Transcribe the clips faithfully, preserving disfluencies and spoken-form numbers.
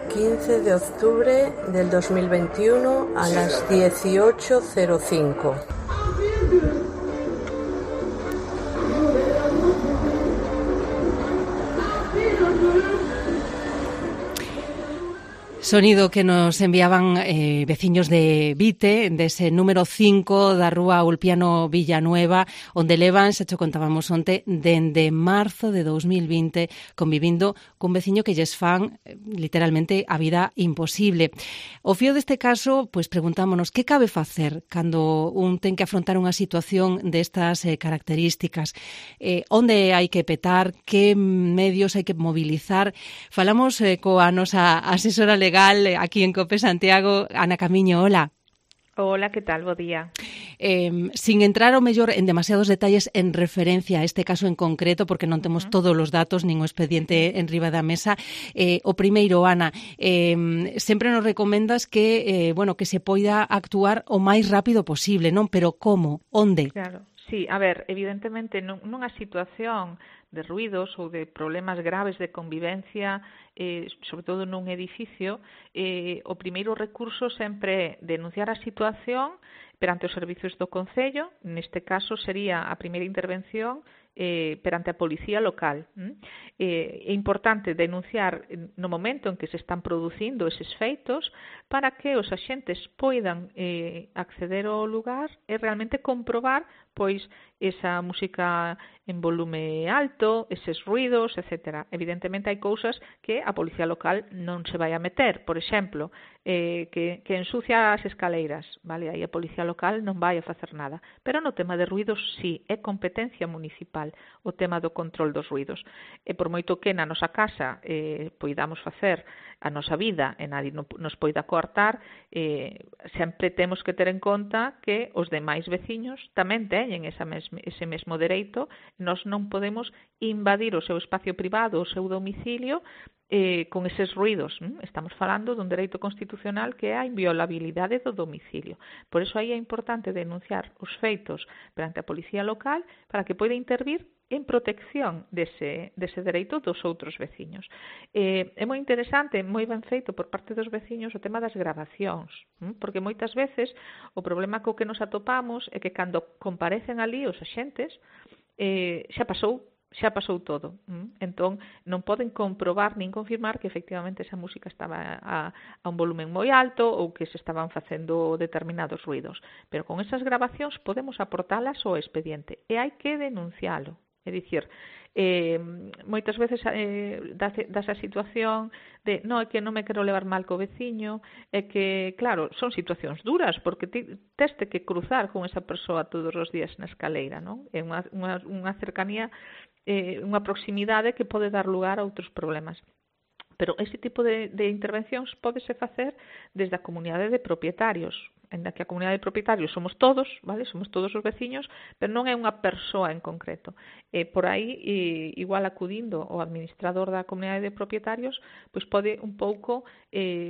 quince de octubre del dos mil veintiuno a las dieciocho cero cinco. Sonido que nos enviaban eh, veciños de Vite, dese número cinco da rúa Ulpiano Villanueva, onde levan, xa cho contábamos onte, dende marzo de dos mil vinte, convivindo cun veciño que lles fan eh, literalmente a vida imposible. O fío deste caso, pois preguntámonos que cabe facer cando un ten que afrontar unha situación destas eh, características, eh, onde hai que petar, que medios hai que mobilizar. Falamos eh, coa nosa asesora legal aquí en COPE Santiago, Ana Camiño, hola. Hola, que tal? Bo día. Eh, sin entrar ao mellor en demasiados detalles en referencia a este caso en concreto, porque non temos uh-huh. todos os datos nin o expediente en riba da mesa, eh, o primeiro, Ana, eh, sempre nos recomendas que, eh, bueno, que se poida actuar o máis rápido posible, non? Pero como? Onde? Claro. Sí, a ver, evidentemente nunha situación de ruidos ou de problemas graves de convivencia, eh, sobre todo nun edificio, eh, o primeiro recurso sempre é denunciar a situación perante os servizos do Concello. Neste caso sería a primeira intervención eh, perante a policía local. Eh, é importante denunciar no momento en que se están producindo eses feitos para que os axentes poidan eh, acceder ao lugar e realmente comprobar pois esa música en volume alto, eses ruidos, etcétera. Evidentemente hai cousas que a policía local non se vai a meter. Por exemplo, eh, que, que ensucia as escaleiras, vale? Aí a policía local non vai a facer nada. Pero no tema de ruidos, sí, é competencia municipal o tema do control dos ruidos. E por moito que na nosa casa eh, poidamos facer a nosa vida e nadie nos poida coartar, eh, sempre temos que ter en conta que os demais veciños tamén teñen esa mes, ese mesmo dereito. Nós non podemos invadir o seu espacio privado, o seu domicilio, eh, con eses ruidos. Estamos falando dun dereito constitucional que é a inviolabilidade do domicilio. Por iso aí é importante denunciar os feitos perante a policía local para que poida intervir en protección dese, dese dereito dos outros veciños. Eh, é moi interesante, moi ben feito por parte dos veciños o tema das gravacións, porque moitas veces o problema co que nos atopamos é que cando comparecen ali os axentes, eh, xa pasou xa pasou todo. Entón, non poden comprobar nin confirmar que efectivamente esa música estaba a, a un volumen moi alto ou que se estaban facendo determinados ruidos. Pero con esas grabacións podemos aportalas ao expediente e hai que denuncialo. É dicir, eh, moitas veces eh, dase, dase a situación de non, é que non me quero levar mal co veciño, é que, claro, son situacións duras, porque ti teste que cruzar con esa persoa todos os días na escaleira, non? É unha, unha, unha cercanía, eh, unha proximidade que pode dar lugar a outros problemas. Pero ese tipo de, de intervencións pódese facer desde a comunidade de propietarios, en que a comunidade de propietarios somos todos, vale? Somos todos os veciños, pero non é unha persoa en concreto. E por aí, e, igual acudindo ao administrador da comunidade de propietarios, pois pode un pouco eh,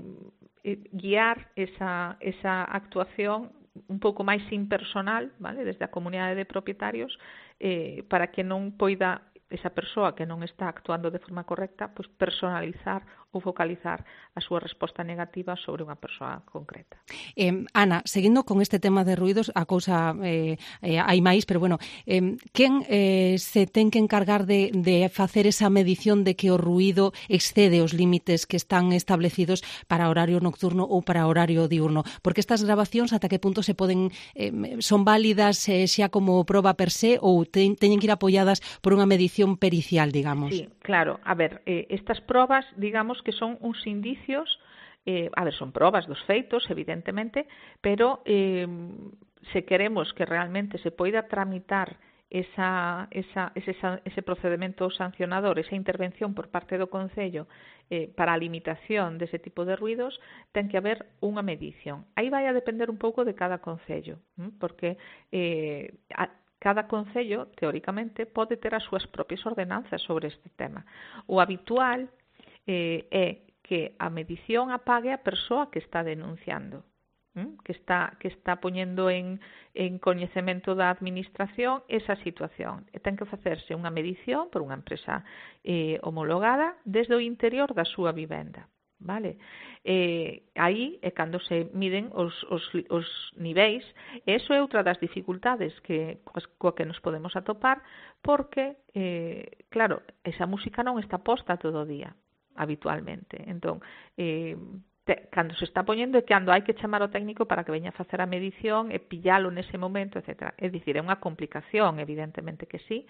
guiar esa, esa actuación un pouco máis impersonal, vale? Desde a comunidade de propietarios, eh, para que non poida esa persoa que non está actuando de forma correcta, pois personalizar ou focalizar a súa resposta negativa sobre unha persoa concreta. Eh, Ana, seguindo con este tema de ruidos, a cousa eh, eh, hai máis, pero bueno, eh, quen eh, se ten que encargar de, de facer esa medición de que o ruido excede os límites que están establecidos para horario nocturno ou para horario diurno? Porque estas grabacións ata que punto se poden eh, son válidas eh, xa como proba per se ou ten, teñen que ir apoiadas por unha medición pericial, digamos? Sí, claro. A ver, eh, estas probas, digamos que son uns indicios, eh, a ver, son probas dos feitos, evidentemente, pero eh, se queremos que realmente se poida tramitar esa, esa, ese, ese procedimento sancionador, esa intervención por parte do Concello eh, para a limitación dese tipo de ruidos, ten que haber unha medición. Aí vai a depender un pouco de cada Concello, porque eh, a, cada concello, teóricamente, pode ter as súas propias ordenanzas sobre este tema. O habitual eh, é que a medición a pague a persoa que está denunciando, ¿eh? que está que está poñendo en, en coñecemento da administración esa situación. E ten que facerse unha medición por unha empresa eh, homologada desde o interior da súa vivenda. vale? Eh, aí é cando se miden os, os, os niveis, e iso é outra das dificultades que, coa que nos podemos atopar, porque, eh, claro, esa música non está posta todo o día, habitualmente. Entón, eh, te, cando se está poñendo é cando hai que chamar ao técnico para que veña a facer a medición e pillalo nese momento, etcétera. É dicir, é unha complicación, evidentemente que sí,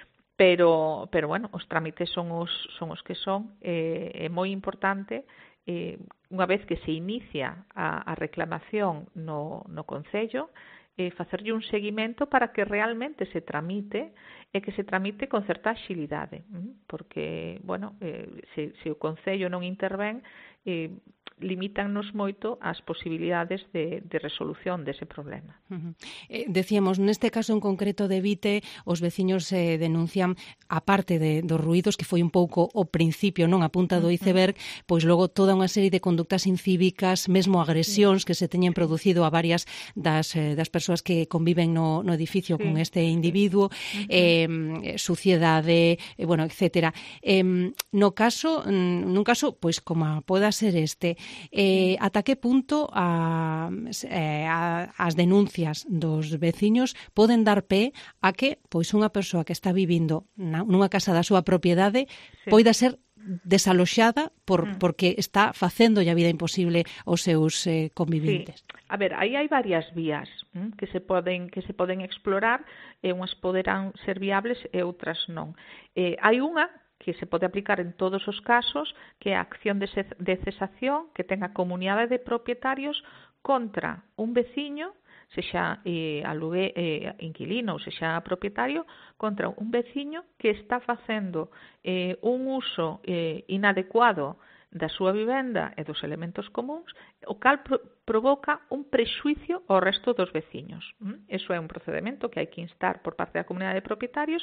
pero, pero bueno, os trámites son os, son os que son. Eh, é moi importante, eh, unha vez que se inicia a, a reclamación no, no Concello, eh, facerlle un seguimento para que realmente se tramite e que se tramite con certa axilidade, porque, bueno, eh, se, se o Concello non intervén, eh, limítannos moito as posibilidades de, de resolución dese problema. Uh-huh. Eh, decíamos, neste caso en concreto de Vite, os veciños eh, denuncian, a parte de, dos ruídos, que foi un pouco o principio, non a punta do iceberg, uh-huh. pois logo toda unha serie de conductas incívicas, mesmo agresións que se teñen producido a varias das, eh, das persoas que conviven no, no edificio sí. con este individuo, uh-huh. eh, suciedade, eh, bueno, etcétera. Eh, no caso, nun caso, pois como poda ser este, Eh, ata que punto a, eh, a, as denuncias dos veciños poden dar pé a que pois unha persoa que está vivindo na, nunha casa da súa propiedade sí. poida ser desaloxada por, mm. porque está facendo a vida imposible aos seus eh, conviventes. Sí. A ver, aí hai varias vías hm, que se poden que se poden explorar, e unhas poderán ser viables e outras non. Eh, hai unha que se pode aplicar en todos os casos, que é a acción de cesación que ten a comunidade de propietarios contra un veciño, sexa eh, alugue, eh, inquilino ou sexa propietario, contra un veciño que está facendo eh, un uso eh, inadecuado da súa vivenda e dos elementos comuns, o cal pro provoca un prexuicio ao resto dos veciños. ¿Mm? Eso é un procedimento que hai que instar por parte da comunidade de propietarios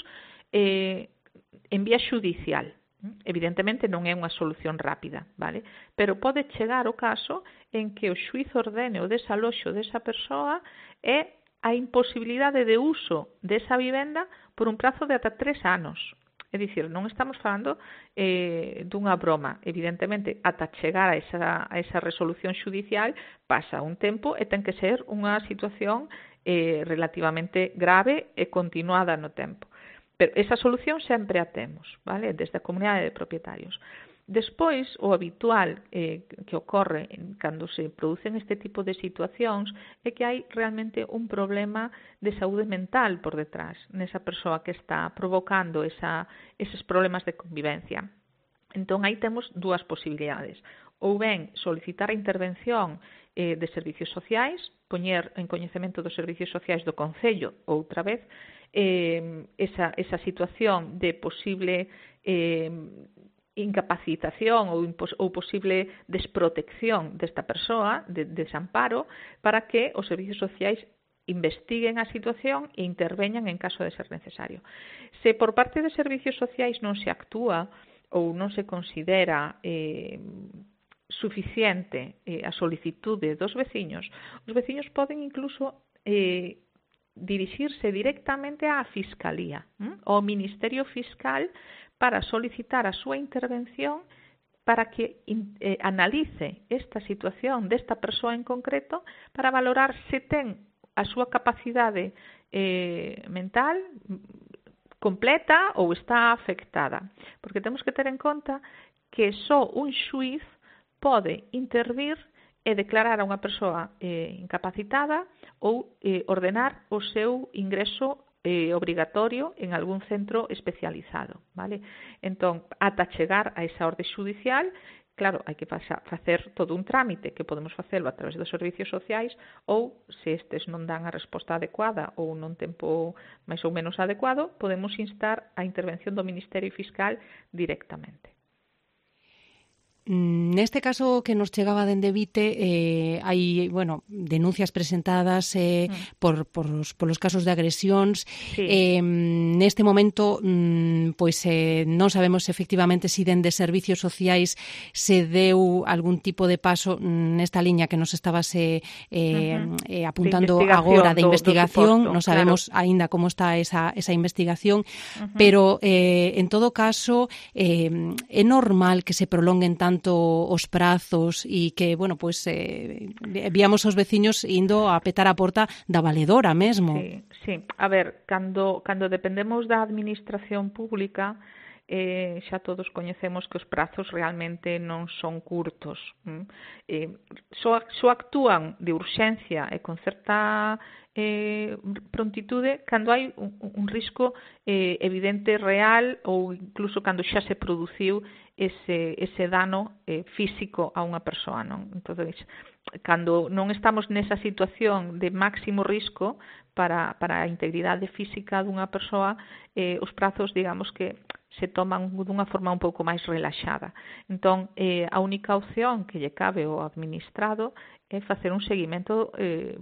eh, en vía xudicial. Evidentemente non é unha solución rápida, vale? Pero pode chegar o caso en que o xuíz ordene o desaloxo desa persoa e a imposibilidade de uso desa vivenda por un prazo de ata tres anos. É dicir, non estamos falando eh, dunha broma. Evidentemente, ata chegar a esa, a esa resolución xudicial pasa un tempo e ten que ser unha situación eh, relativamente grave e continuada no tempo. Pero esa solución sempre a temos, vale? Desde a comunidade de propietarios. Despois, o habitual eh, que ocorre cando se producen este tipo de situacións é que hai realmente un problema de saúde mental por detrás nesa persoa que está provocando esa, eses problemas de convivencia. Entón, aí temos dúas posibilidades. Ou ben solicitar a intervención eh, de servicios sociais, poñer en coñecemento dos servicios sociais do Concello outra vez, Eh, esa, esa situación de posible eh, incapacitación ou, impos, ou posible desprotección desta persoa, de, de desamparo, para que os servicios sociais investiguen a situación e interveñan en caso de ser necesario. Se por parte de servicios sociais non se actúa ou non se considera eh, suficiente eh, a solicitude dos veciños, os veciños poden incluso eh, dirixirse directamente á Fiscalía, ¿m? ao Ministerio Fiscal, para solicitar a súa intervención para que eh, analice esta situación desta persoa en concreto para valorar se ten a súa capacidade eh, mental completa ou está afectada. Porque temos que ter en conta que só un xuíz pode intervir e declarar a unha persoa eh, incapacitada ou eh, ordenar o seu ingreso eh, obrigatorio en algún centro especializado, vale? Entón, ata chegar a esa orde xudicial, claro, hai que facer todo un trámite que podemos facelo a través dos servicios sociais, ou se estes non dan a resposta adecuada ou non tempo máis ou menos adecuado, podemos instar a intervención do Ministerio Fiscal directamente. Neste caso que nos chegaba dende Vite, eh, hai, bueno, denuncias presentadas eh, mm. por, por, os, por los casos de agresións. Sí. Eh, neste momento, mm, pois eh, non sabemos efectivamente se si dende servicios sociais se deu algún tipo de paso nesta liña que nos estabas eh, eh, uh-huh. eh, apuntando de agora de investigación. Do, do suposto, non sabemos claro. aínda como está esa, esa investigación, uh-huh. pero eh, en todo caso eh, é normal que se prolonguen tanto tanto os prazos e que, bueno, pois eh, víamos os veciños indo a petar a porta da valedora mesmo. Sí, sí. A ver, cando, cando dependemos da administración pública, eh, xa todos coñecemos que os prazos realmente non son curtos. Mm? Eh, só, só actúan de urxencia e con certa eh, prontitude cando hai un, un risco eh, evidente real ou incluso cando xa se produciu ese, ese dano eh, físico a unha persoa, non? Entón, cando non estamos nesa situación de máximo risco para, para a integridade física dunha persoa, eh, os prazos, digamos que se toman dunha forma un pouco máis relaxada. Entón, eh, a única opción que lle cabe ao administrado é facer un seguimento, eh,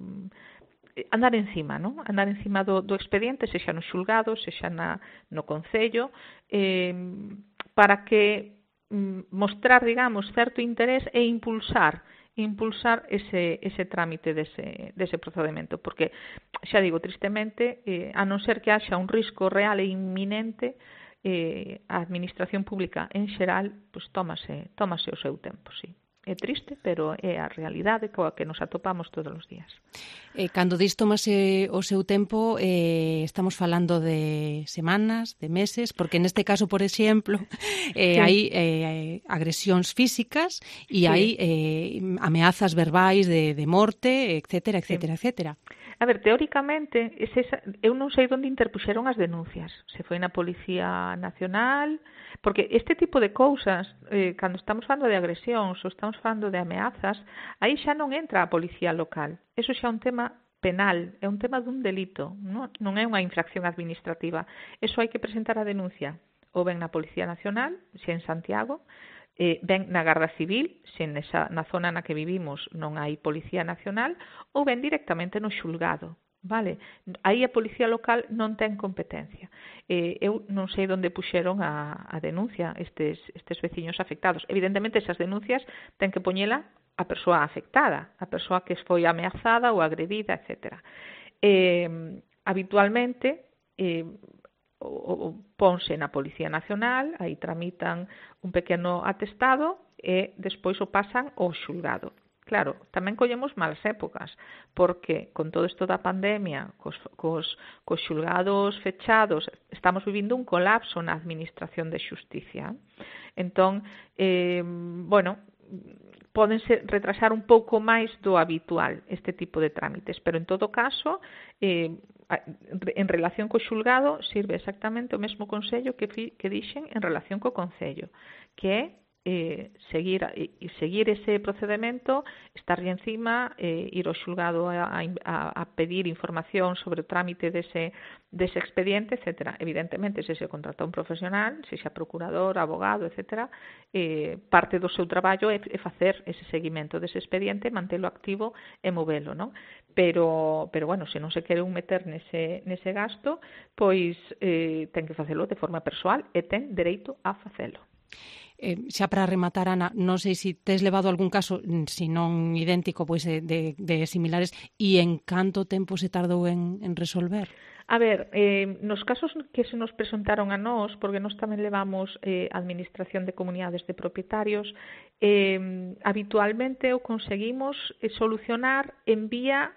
andar encima, non? Andar encima do, do expediente, sexa no xulgado, sexa na, no concello, eh, para que mm, mostrar, digamos, certo interés e impulsar impulsar ese, ese trámite dese, dese procedimento, porque, xa digo, tristemente, eh, a non ser que haxa un risco real e inminente, eh, a administración pública en xeral pues, tómase, tómase o seu tempo, sí. É triste, pero é a realidade coa que nos atopamos todos os días. Eh, cando dis tomase o seu tempo, eh, estamos falando de semanas, de meses, porque neste caso, por exemplo, eh, sí. hai eh, agresións físicas e sí. hai eh, ameazas verbais de, de morte, etcétera, etcétera, sí. etcétera. A ver, teóricamente, ese, eu non sei onde interpuxeron as denuncias. Se foi na Policía Nacional, porque este tipo de cousas, eh, cando estamos falando de agresións ou estamos falando de ameazas, aí xa non entra a Policía Local. Eso xa é un tema penal, é un tema dun delito, non, non é unha infracción administrativa. Eso hai que presentar a denuncia ou ben na Policía Nacional, se en Santiago, eh, ben na Garda Civil, se nesa, na zona na que vivimos non hai Policía Nacional, ou ben directamente no xulgado. Vale? Aí a Policía Local non ten competencia. Eh, eu non sei onde puxeron a, a denuncia estes, estes veciños afectados. Evidentemente, esas denuncias ten que poñela a persoa afectada, a persoa que foi ameazada ou agredida, etcétera. Eh, habitualmente, eh, o, o ponse na Policía Nacional, aí tramitan un pequeno atestado e despois o pasan ao xulgado. Claro, tamén collemos malas épocas, porque con todo isto da pandemia, cos, cos, cos xulgados fechados, estamos vivindo un colapso na administración de xusticia. Entón, eh, bueno, pódense retrasar un pouco máis do habitual este tipo de trámites, pero en todo caso, eh, en relación co xulgado, sirve exactamente o mesmo consello que, fi, que dixen en relación co concello, que é Eh, seguir, eh, seguir ese procedimento, estar encima, eh, ir ao xulgado a, a, a pedir información sobre o trámite dese, dese expediente, etcétera. Evidentemente, se se contrata un profesional, se xa procurador, abogado, etcétera, eh, parte do seu traballo é, é facer ese seguimento dese expediente, mantelo activo e movelo, non? Pero, pero bueno, se non se quere un meter nese, nese gasto, pois eh, ten que facelo de forma persoal e ten dereito a facelo. Eh, xa para rematar, Ana, non sei se tes levado algún caso, se non idéntico, pois de, de, de similares, e en canto tempo se tardou en, en resolver? A ver, eh, nos casos que se nos presentaron a nós, porque nós tamén levamos eh, administración de comunidades de propietarios, eh, habitualmente o conseguimos eh, solucionar en vía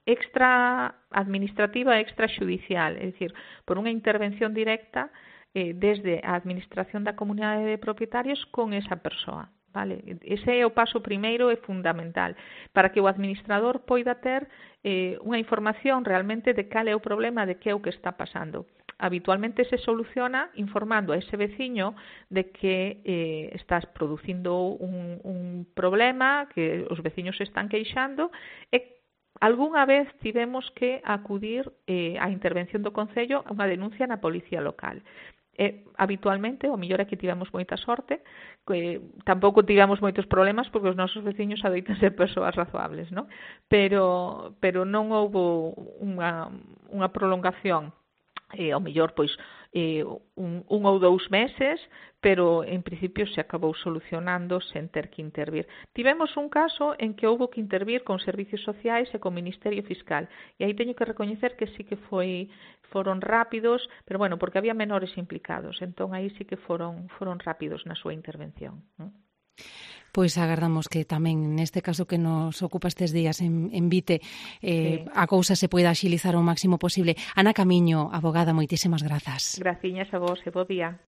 extra administrativa, extra xudicial, é dicir, por unha intervención directa desde a administración da comunidade de propietarios con esa persoa. Vale? Ese é o paso primeiro e fundamental para que o administrador poida ter eh, unha información realmente de cal é o problema, de que é o que está pasando. Habitualmente se soluciona informando a ese veciño de que eh, estás producindo un, un problema, que os veciños se están queixando e algunha vez tivemos que acudir eh, á intervención do Concello a unha denuncia na Policía Local. E, habitualmente, o mellor é que tivemos moita sorte, que tampouco tivemos moitos problemas porque os nosos veciños adoitan ser persoas razoables, non? Pero, pero non houbo unha, unha prolongación, e ao mellor, pois, eh, un, un ou dous meses, pero en principio se acabou solucionando sen ter que intervir. Tivemos un caso en que houbo que intervir con servicios sociais e con Ministerio Fiscal, e aí teño que recoñecer que sí que foi foron rápidos, pero bueno, porque había menores implicados, entón aí sí que foron foron rápidos na súa intervención, non? Pois agardamos que tamén neste caso que nos ocupa estes días en, en Vite eh, sí. a cousa se poida axilizar o máximo posible. Ana Camiño, abogada, moitísimas grazas. Graciñas a vos e bo día.